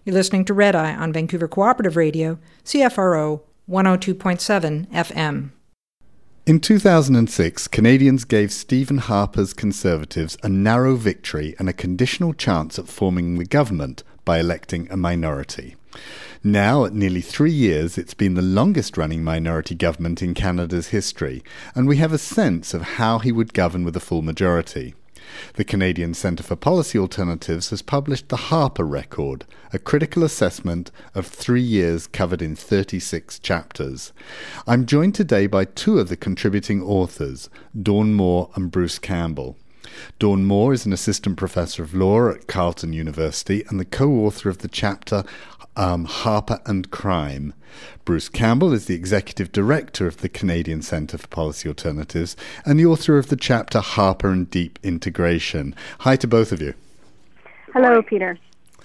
You're listening to Red Eye on Vancouver Cooperative Radio, CFRO 102.7 FM. In 2006, Canadians gave Stephen Harper's Conservatives a narrow victory and a conditional chance at forming the government by electing a minority. Now, at nearly 3 years, it's been the longest-running minority government in Canada's history, and we have a sense of how he would govern with a full majority. The Canadian Centre for Policy Alternatives has published the Harper Record, a critical assessment of 3 years covered in 36 chapters. I'm joined today by two of the contributing authors, Dawn Moore and Bruce Campbell. Dawn Moore is an assistant professor of law at Carleton University and the co-author of the chapter Harper and Crime. Bruce Campbell is the executive director of the Canadian Centre for Policy Alternatives and the author of the chapter Harper and Deep Integration. Hi to both of you. Hello, Peter.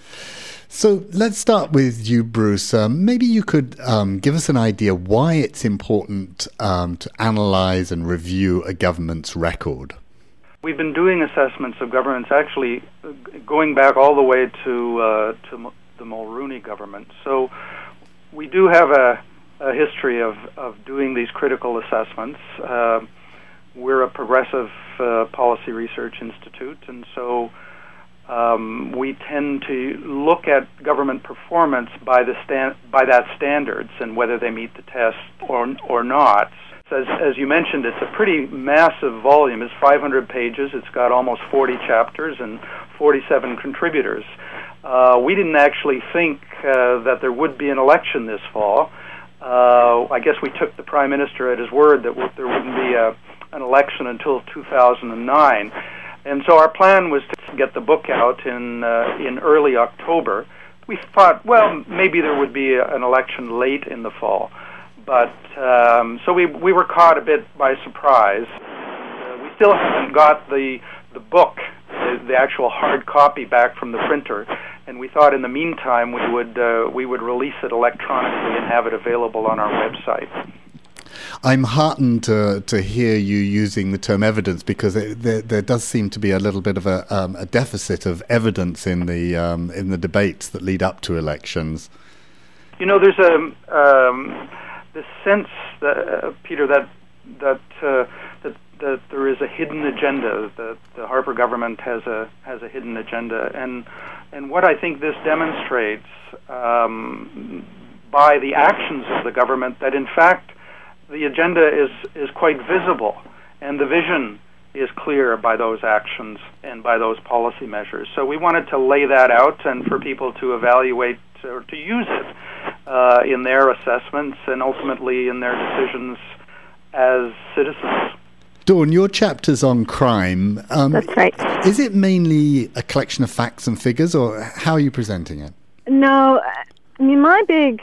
So let's start with you, Bruce. Maybe you could give us an idea why it's important to analyse and review a government's record. We've been doing assessments of governments actually going back all the way to the Mulroney government. So we do have a history of doing these critical assessments. We're a progressive policy research institute, and so we tend to look at government performance by that standards and whether they meet the test or not. So as you mentioned, it's a pretty massive volume. It's 500 pages. It's got almost 40 chapters and 47 contributors. We didn't actually think that there would be an election this fall. I guess we took the Prime Minister at his word that there wouldn't be an election until 2009. And so our plan was to get the book out in early October. We thought, well, maybe there would be an election late in the fall. But so we were caught a bit by surprise. We still haven't got the book, the actual hard copy, back from the printer, and we thought in the meantime we would release it electronically and have it available on our website. I'm heartened to hear you using the term evidence, because there does seem to be a little bit of a deficit of evidence in the debates that lead up to elections. You know, there's this sense, Peter, that there is a hidden agenda. That the Harper government has a hidden agenda, and what I think this demonstrates by the actions of the government, that in fact the agenda is quite visible, and the vision is clear by those actions and by those policy measures. So we wanted to lay that out and for people to evaluate or to use it in their assessments and ultimately in their decisions as citizens. Dawn, your chapter's on crime. That's right. Is it mainly a collection of facts and figures, or how are you presenting it? No, I mean, my big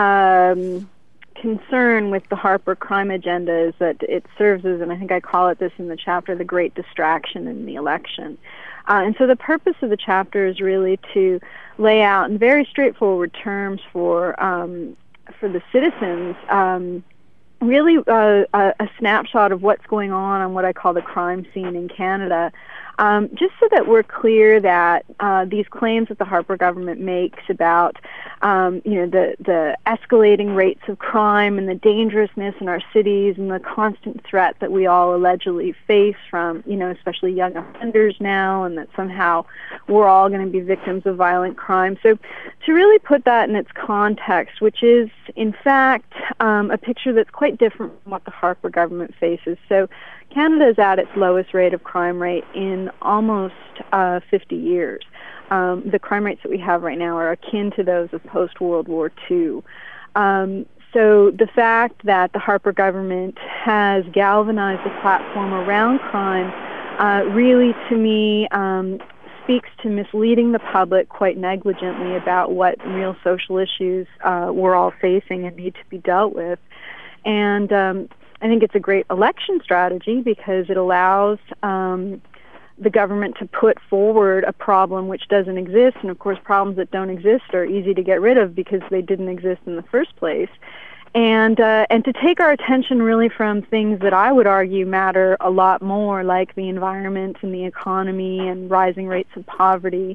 concern with the Harper crime agenda is that it serves as, and I think I call it this in the chapter, the great distraction in the election. And so the purpose of the chapter is really to lay out in very straightforward terms for the citizens really a snapshot of what's going on what I call the crime scene in Canada, just so that we're clear that these claims that the Harper government makes about the escalating rates of crime and the dangerousness in our cities and the constant threat that we all allegedly face from, especially young offenders now, and that somehow we're all going to be victims of violent crime. So to really put that in its context, which is in fact a picture that's quite different from what the Harper government faces. So Canada is at its lowest rate of crime rate in almost 50 years. The crime rates that we have right now are akin to those of post-World War II. So the fact that the Harper government has galvanized a platform around crime really, to me, speaks to misleading the public quite negligently about what real social issues we're all facing and need to be dealt with. And I think it's a great election strategy because it allows the government to put forward a problem which doesn't exist, and of course problems that don't exist are easy to get rid of because they didn't exist in the first place. And to take our attention really from things that I would argue matter a lot more, like the environment and the economy and rising rates of poverty,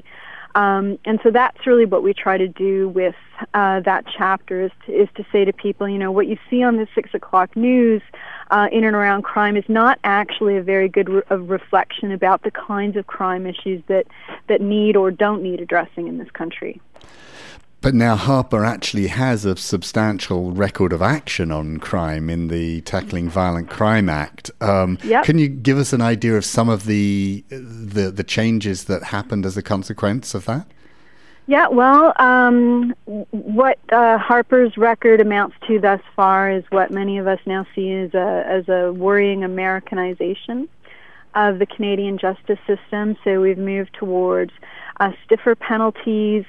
And so that's really what we try to do with that chapter, is to say to people, what you see on the 6 o'clock news in and around crime is not actually a very good reflection about the kinds of crime issues that need or don't need addressing in this country. But now Harper actually has a substantial record of action on crime in the Tackling Violent Crime Act. Yep. Can you give us an idea of some of the changes that happened as a consequence of that? Yeah, well, what Harper's record amounts to thus far is what many of us now see as a worrying Americanization of the Canadian justice system. So we've moved towards stiffer penalties,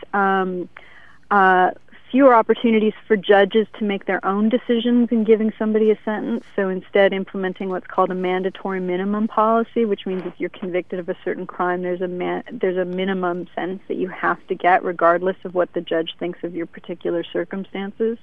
fewer opportunities for judges to make their own decisions in giving somebody a sentence. So instead implementing what's called a mandatory minimum policy, which means if you're convicted of a certain crime, there's a minimum sentence that you have to get regardless of what the judge thinks of your particular circumstances.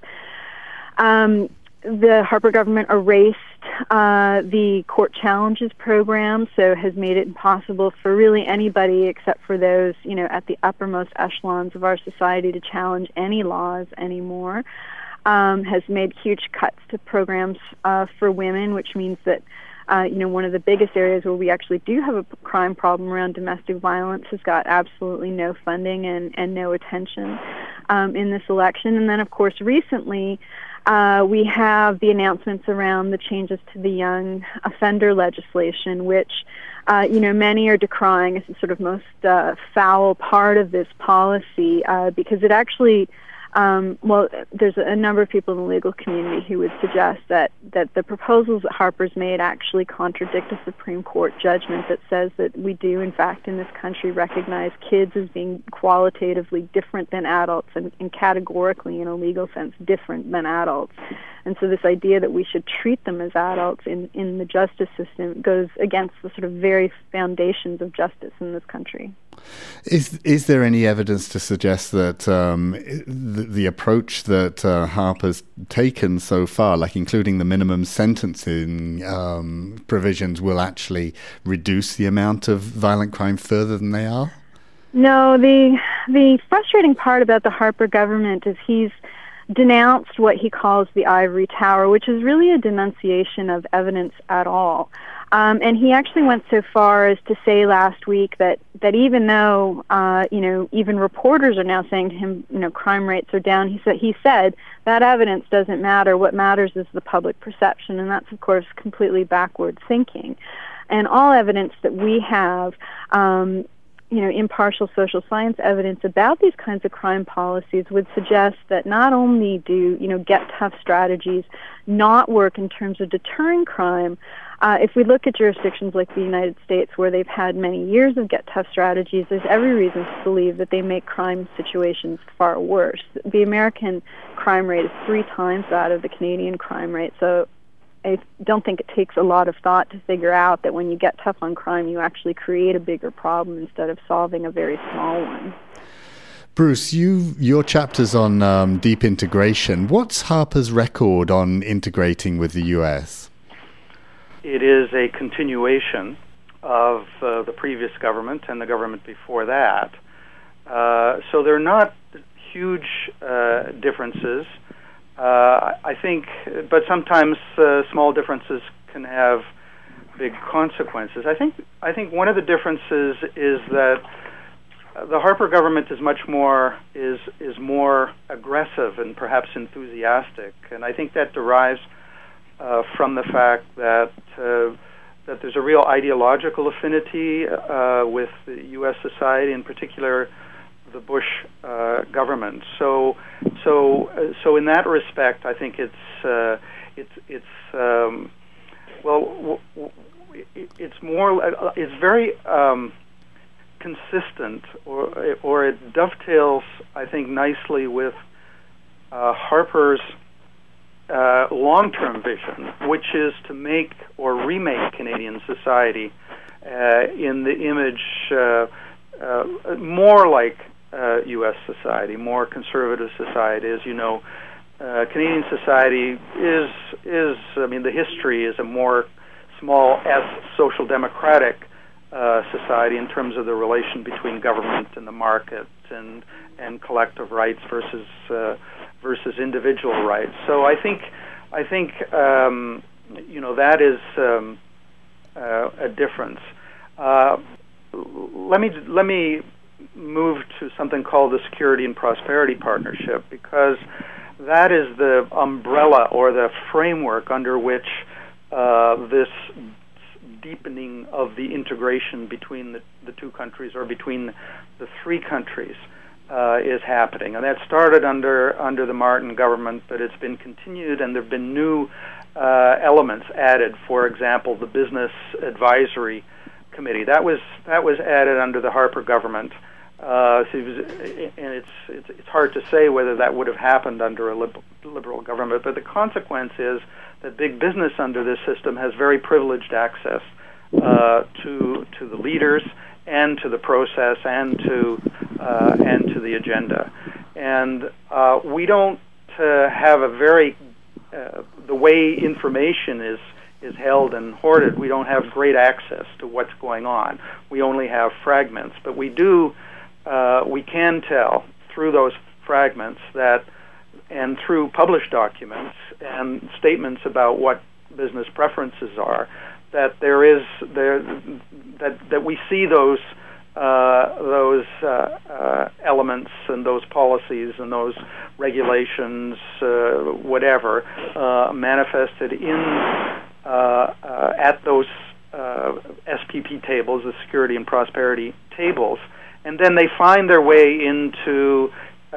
The Harper government erased the court challenges program, so has made it impossible for really anybody except for those, at the uppermost echelons of our society to challenge any laws anymore. Has made huge cuts to programs for women, which means that one of the biggest areas where we actually do have a crime problem around domestic violence has got absolutely no funding and no attention in this election. And then, of course, recently we have the announcements around the changes to the young offender legislation, which, many are decrying as the sort of most foul part of this policy because it actually, there's a number of people in the legal community who would suggest that the proposals that Harper's made actually contradict a Supreme Court judgment that says that we do, in fact, in this country recognize kids as being qualitatively different than adults and categorically, in a legal sense, different than adults. And so this idea that we should treat them as adults in the justice system goes against the sort of very foundations of justice in this country. Is there any evidence to suggest that the approach that Harper's taken so far, like including the minimum sentencing provisions, will actually reduce the amount of violent crime further than they are? No, the frustrating part about the Harper government is he's denounced what he calls the ivory tower, which is really a denunciation of evidence at all. And he actually went so far as to say last week that even though, even reporters are now saying to him, crime rates are down, he said that evidence doesn't matter. What matters is the public perception. And that's, of course, completely backward thinking. And all evidence that we have, impartial social science evidence about these kinds of crime policies would suggest that not only do, get tough strategies not work in terms of deterring crime, if we look at jurisdictions like the United States where they've had many years of get tough strategies, there's every reason to believe that they make crime situations far worse. The American crime rate is 3 times that of the Canadian crime rate, so I don't think it takes a lot of thought to figure out that when you get tough on crime, you actually create a bigger problem instead of solving a very small one. Bruce, your chapter's on deep integration. What's Harper's record on integrating with the U.S.? It is a continuation of the previous government and the government before that. So there are not huge differences. I think, but sometimes small differences can have big consequences. I think one of the differences is that the Harper government is much more more aggressive and perhaps enthusiastic, and I think that derives from the fact that there's a real ideological affinity with the U.S. society, in particular the Bush government. So in that respect, I think it's very consistent, or it dovetails, I think, nicely with Harper's long-term vision, which is to make or remake Canadian society in the image more like U.S. society, more conservative society. As you know, Canadian society is the history is a more small s social democratic society in terms of the relation between government and the market and collective rights versus individual rights. So I think that is a difference. Let me move to something called the Security and Prosperity Partnership, because that is the umbrella or the framework under which this deepening of the integration between the two countries, or between the three countries, is happening. And that started under the Martin government, but it's been continued, and there have been new elements added. For example, the Business Advisory Committee that was added under the Harper government. And it's hard to say whether that would have happened under a liberal government, but the consequence is that big business under this system has very privileged access to the leaders and to the process and to the agenda. And we don't have a very the way information is held and hoarded. We don't have great access to what's going on. We only have fragments, but we can tell through those fragments that, and through published documents and statements about what business preferences are, that that we see those elements and those policies and those regulations, whatever, manifested at those SPP tables, the Security and Prosperity tables, and then they find their way into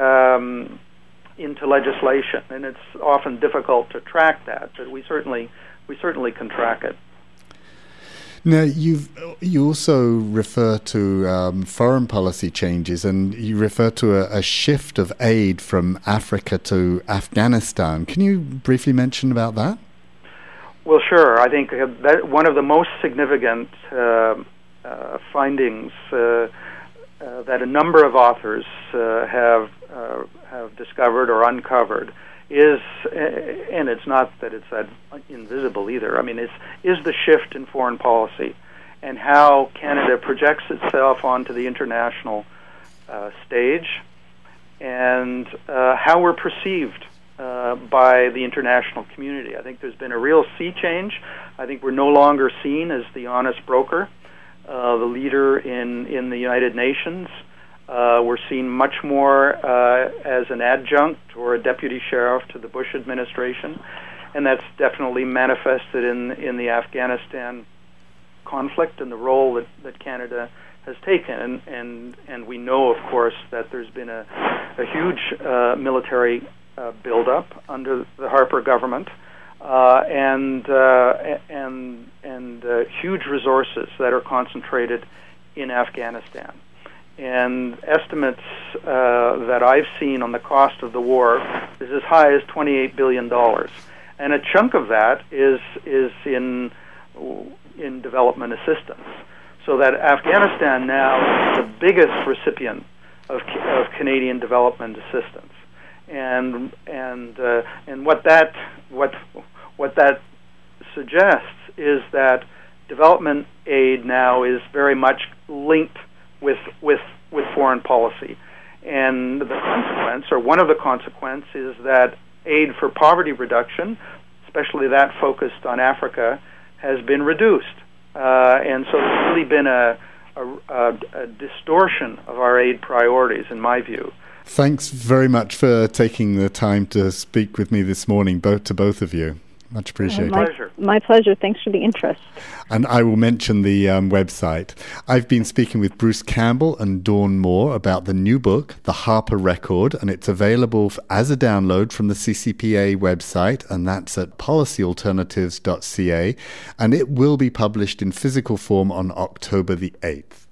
legislation, and it's often difficult to track that, but we certainly can track it. Now, you also refer to foreign policy changes, and you refer to a shift of aid from Africa to Afghanistan. Can you briefly mention about that? Well, sure. I think that one of the most significant findings that a number of authors have discovered or uncovered is, and it's not that it's that invisible either. I mean, is the shift in foreign policy and how Canada projects itself onto the international stage, and how we're perceived by the international community. I think there's been a real sea change. I think we're no longer seen as the honest broker, the leader in the United Nations. We're seen much more as an adjunct or a deputy sheriff to the Bush administration, and that's definitely manifested in the Afghanistan conflict and the role that Canada has taken. And we know, of course, that there's been a huge military buildup under the Harper government, and huge resources that are concentrated in Afghanistan. And estimates that I've seen on the cost of the war is as high as $28 billion, and a chunk of that is in development assistance. So that Afghanistan now is the biggest recipient of Canadian development assistance, and what that suggests is that development aid now is very much linked with foreign policy, and the consequence, or one of the consequences, is that aid for poverty reduction, especially that focused on Africa, has been reduced, and so there's really been a distortion of our aid priorities, in my view. Thanks very much for taking the time to speak with me this morning, to both of you. Much appreciated. My pleasure. Thanks for the interest. And I will mention the website. I've been speaking with Bruce Campbell and Dawn Moore about the new book, The Harper Record, and it's available as a download from the CCPA website, and that's at policyalternatives.ca, and it will be published in physical form on October the 8th.